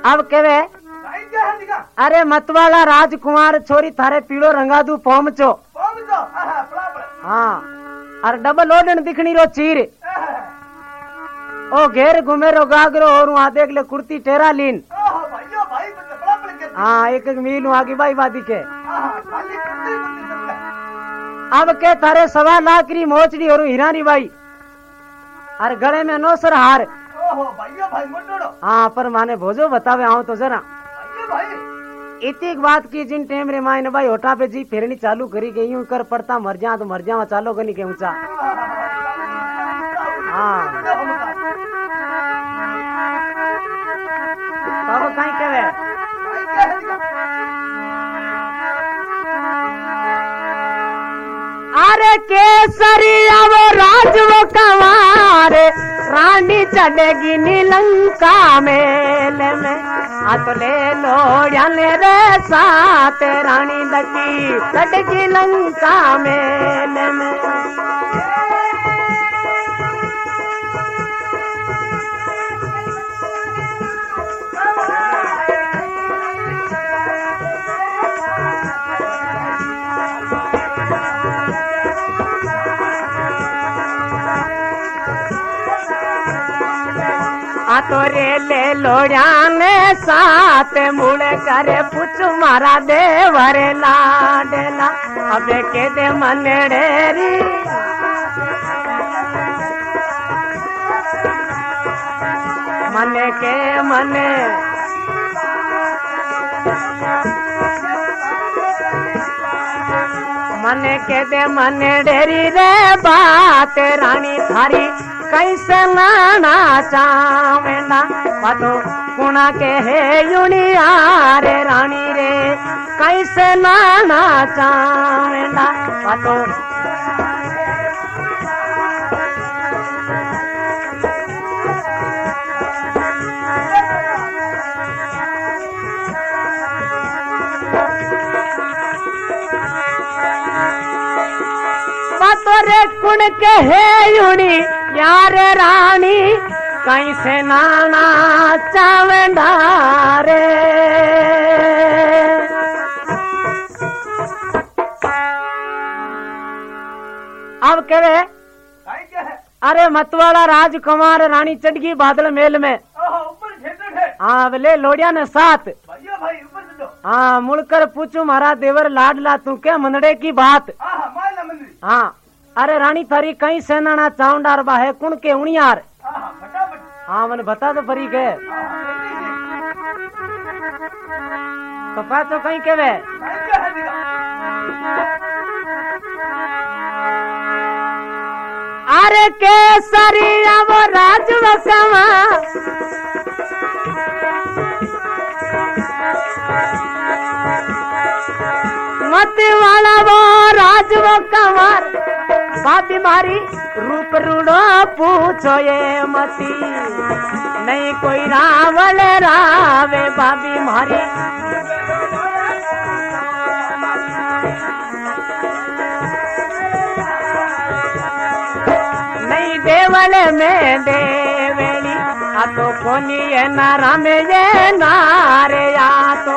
अब केवे अरे मतवाला राजकुमार छोरी थारे पीड़ो रंगा दू पोमचो हाँ और डबल ओडन दिखनी रो चीर ओ घेर घूमे रो गागरो और वहां देख ले कुर्ती टेरा लीन हाँ एक मील आगे भाई वादी के अब के थारे 1.25 लाख री मोचड़ी और हीरानी बाई और गले में नौसर हार हाँ पर माने भोजो बतावे आओ तो जरा इतनी बात की जिन टेम रे मायने भाई होटा पे जी फिरनी चालू करी गई हूँ कर पड़ता मर जा तो मर जा चालो कनी के ऊंचा हाँ तब कहीं कहे अरे केसरी अब राजव कवार रानी चढ़ेगी नीलंका मेले में तो ले लोड़ियान रे साथ रानी लगी चढ़ेगी लंका मेले में तो रे ले लोड़ियान साथ मुड़ करे पूछ मारा देवर लाडला अब के दे मनडेरी मन के मन मन के दे मनडेरी रे बात रानी थारी कैसे नाना चावेंदा पातो कुणा के है युनिया रे रानी रे कैसे नाना चावेंदा पातो पातो रे कुण के है युनी यार रानी कैसे नाना चावेंदा रे अब कहे अरे मतवाला राजकुमार रानी चढ़गी बादल मेल में हाँ बोले लोड़िया ने साथ हाँ मुड़कर पूछू मारा देवर लाडला तू क्या मंदड़े की बात हाँ अरे रानी थारी कहीं सेनाना चाउंडार बा है कुण के उनियार हाँ मैंने बता दो परी के तो पाचो कहीं के वे अरे केसरी अब राजवकमा मत वाला वो राजवकमार बाबी मारी रूप रूड़ो पूछो ये मती नहीं कोई रावल रावे बाबी मारी नहीं देवल में देवेली आ तो कोनी ये नारा में ये नारे या तो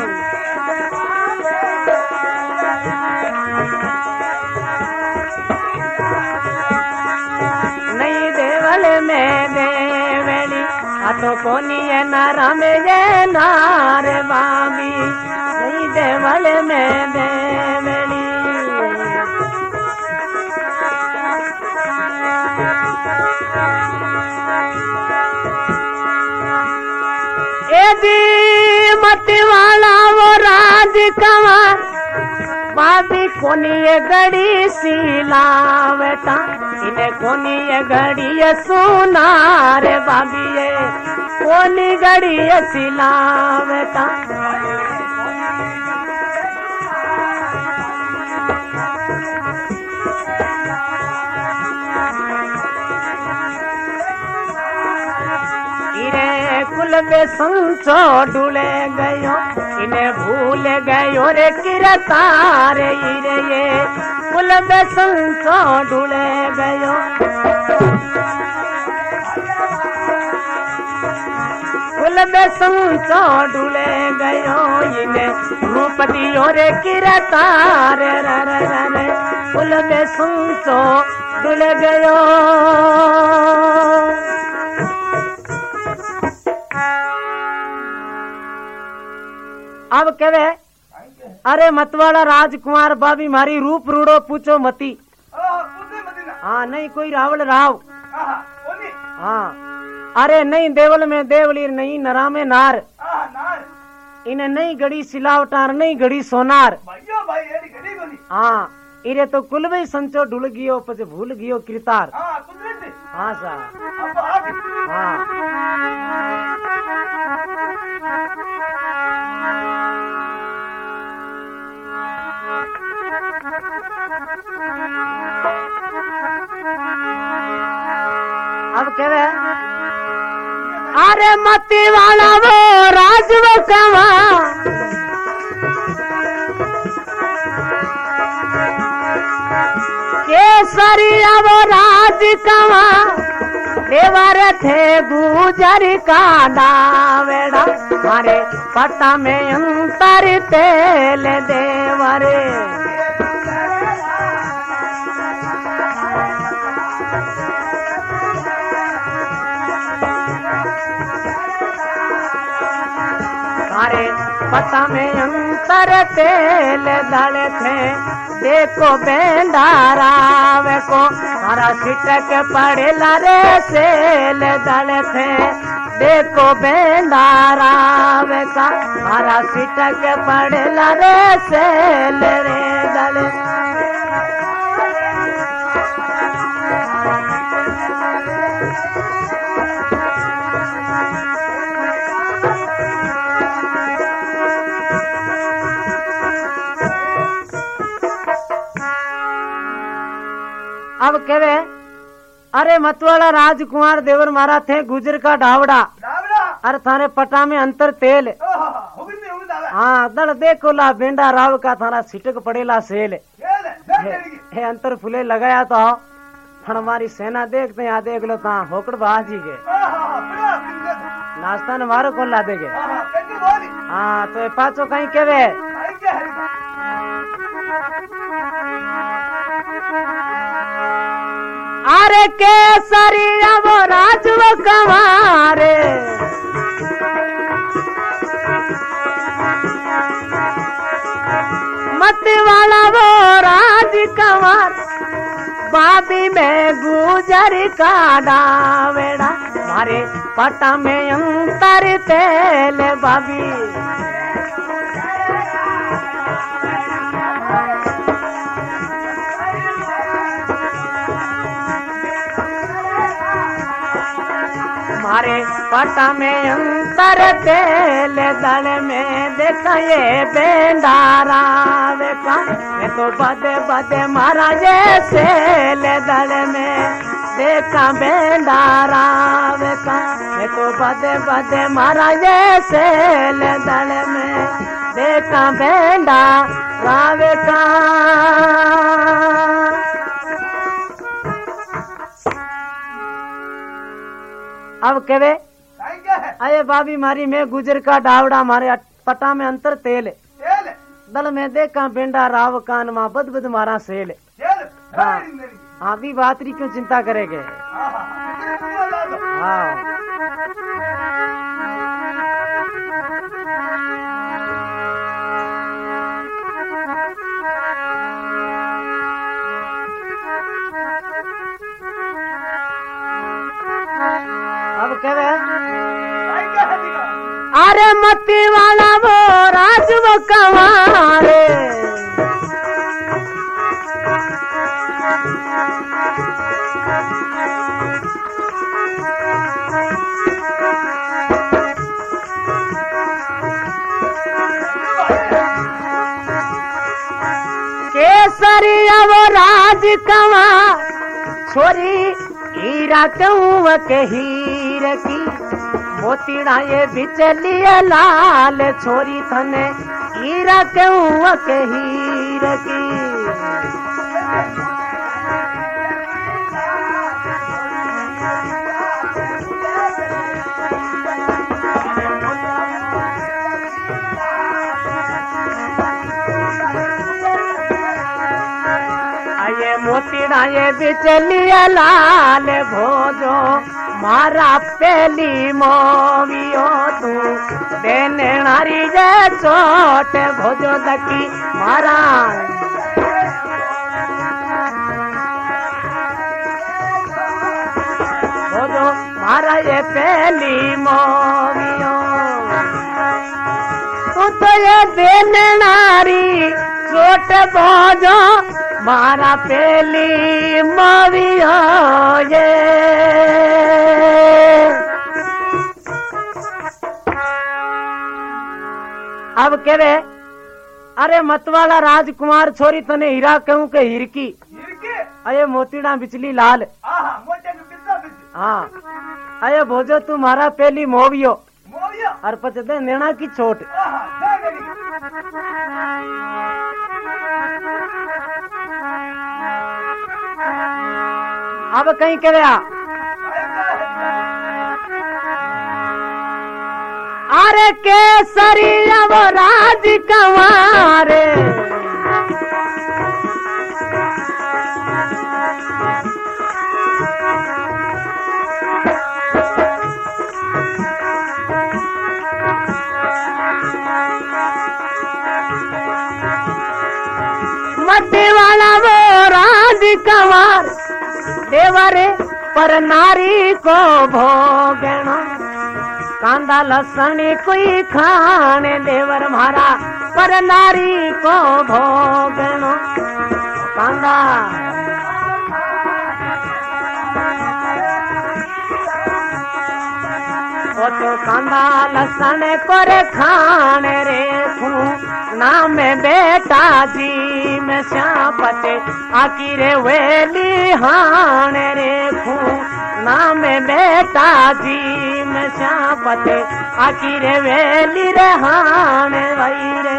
में देवेली तो कोनी ये नारा में ये नार बाबी नहीं देवल में देवेली एदी मत वाला वो राज कमार बाबी कोनी ये गड़ी सिलावटा इन्हें कोनी ये गड़ी ये सुना रे बाबी ये कोनी गड़ी ये सिलावटा इरे कुल में संचो डुले गयो इन्हें भूल गयो रे किरतार इरे ये कुल में संचो डुले गयो कुल कुल में संचो डुले गयो इने रूप दियो रे किरतार रे रे रे कुल में संचो डुले गयो। अब कहे अरे मतवाला राजकुमार बाबी मारी रूप रूड़ो पूछो मती। हाँ नहीं कोई रावल राव। हाँ अरे नहीं देवल में देवलीर नहीं नरा में नार इन्हें नहीं गड़ी सिलावटार नहीं गड़ी सोनार। हाँ इरे तो कुल भी संचो ढुल गियो पछ भूल गियो किरतार। हाँ सा हाँ अब कह रहे अरे मती वाला वो राज वो कवा केसरिया वो राज कवा देवर थे गुजर का डावेड़ा मारे पटा में अंतर तेल देवरे। पता में अंतर तेल दले थे देखो बेंडारावे को हरा सिटक पड़े लारे सेल दले थे देखो बेंडारावे का हरा सिटक पड़े लारे सेल रे दले। अब कहे अरे मतवाला राजकुमार देवर मारा थे गुजर का ढावड़ा अरे थारे पटा में अंतर तेल। हाँ दड़ देखो ला बेंडा राव का थारा सिटक पड़ेला सेल हे अंतर फुले लगाया तो हमारी सेना देखते यहाँ देख लो ता होकड़ बाजी के नाश्ता न मारो कौन ला देगे। हाँ तो पाचो कहीं केवे अरे केसरिया वो राज वो कवारे मत वाला वो राज कवार बाबी में गुजर का डावेड़ा मारे पटा में अंतर तेल बाबी। मारे पटा में अंतर तेल दल में देखा ये बेंडारावे का मैं तो बदे बदे महाराज सेल दल में देखा बेंडारावे का मैं तो बदे बदे महाराज सेल दल में देखा बेंडारावे का। अब कहे अरे बाबी मारी मैं गुजर का डावड़ा मारे पटा में अंतर तेल दल में देखा बेंडा राव कान माँ बद बद मारा सेल। हाँ हाँ भी बातरी क्यों चिंता करेंगे। हाँ अब कह अरे मती वाला वो राज वो कवारे केसरिया वो राज कवा छोरी हीरा कहूँ के हीर की मोतीड़ा ये बिचलिए लाल छोरी थने हीरा कहूँ के हीर की। लाए बिचलिया लाल भोजो मारा पेली मोवियो तू देने नारी जे चोट भोजो दकी मारा भोजो मारा ये पेली मोवियो तू तो ये देने नारी चोट भोजो मारा पेली मोवियो ये अब केवे अरे मतवाला राजकुमार छोरी तने हीरा कहूं के हिरकी अये मोतीड़ा बिचली लाल हाँ अये भोजो तुम्हारा पेली मोवियो और पचदे नेना की छोट अब कहीं कह अरे केसरी अब राजकुमार मट्टी वाला वो राजकुमार देवरे पर नारी को भोगना कांदा लसन कोई खाने देवर मारा पर नारी को भोगना कांदा ओ तो कांदा लसन करे खाने रे नाम बेटा जी में श्यापते आकी रे वेली हाने रे नाम बेटा जी में श्यापते आकी रे वेली रे हाने वही रे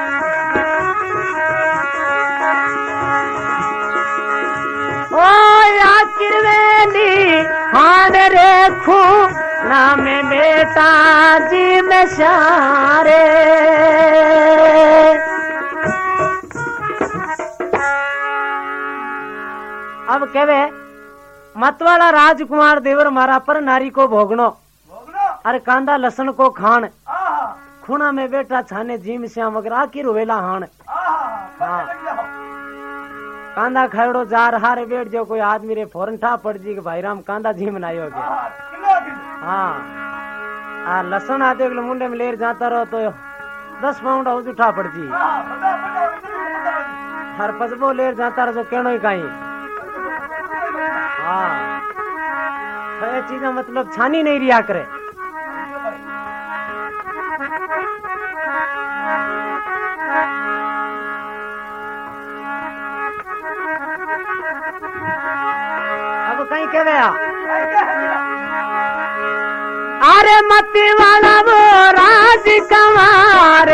ओ आकी वेली हाने रे नाम बेटा जी में सारे अब कहवे मतवाला राजकुमार देवर मारा पर नारी को भोगनो अरे कांदा लसन को खान खूना में बेटा छाने जीम श्याम वगैरह की रोवेला हान हाँ कांदा खायड़ो जा रहा रे बैठ जो कोई आदमी रे फौरन ठा पड़ जी के भाई राम कांदा जीम नायो के हाँ लसन आते मुंडे में लेर जाता रहो तो 10 पाउंड हो उठा पड़ जी हर पसबो लेर जाता रहो तो कहनो ही कहीं हाँ तो ये चीजें मतलब छानी नहीं रिया करे अब कहीं कह गया अरे मती वाला वो राजकुमार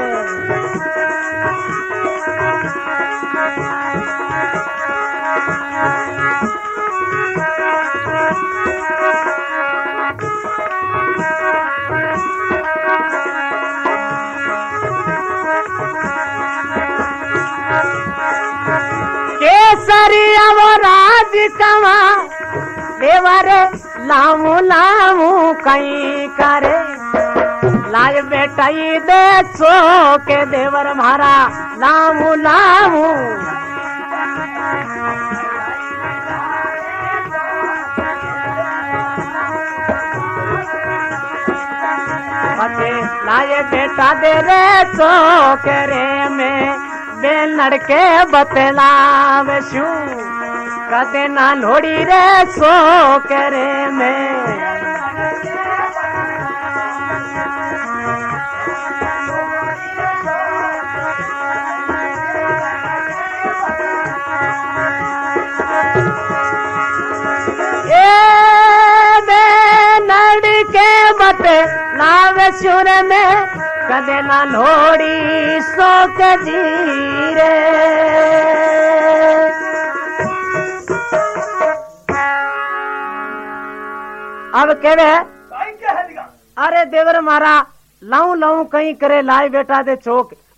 केसरिया वो राजकुमार देवरे लामू लामू कहीं करे लाज बेटाई दे सो के देवर मारा लामू लामू लाए बेटा दे रे सो के रे में बेल लड़के बतलावे शू कदे ना लोड़ी रे सो करे में लड़के बतलावे सुर में कदे ना लोड़ी सो के जीरे अब कहवे अरे देवर मारा लाऊ लाऊ कहीं करे लाए बेटा दे चौक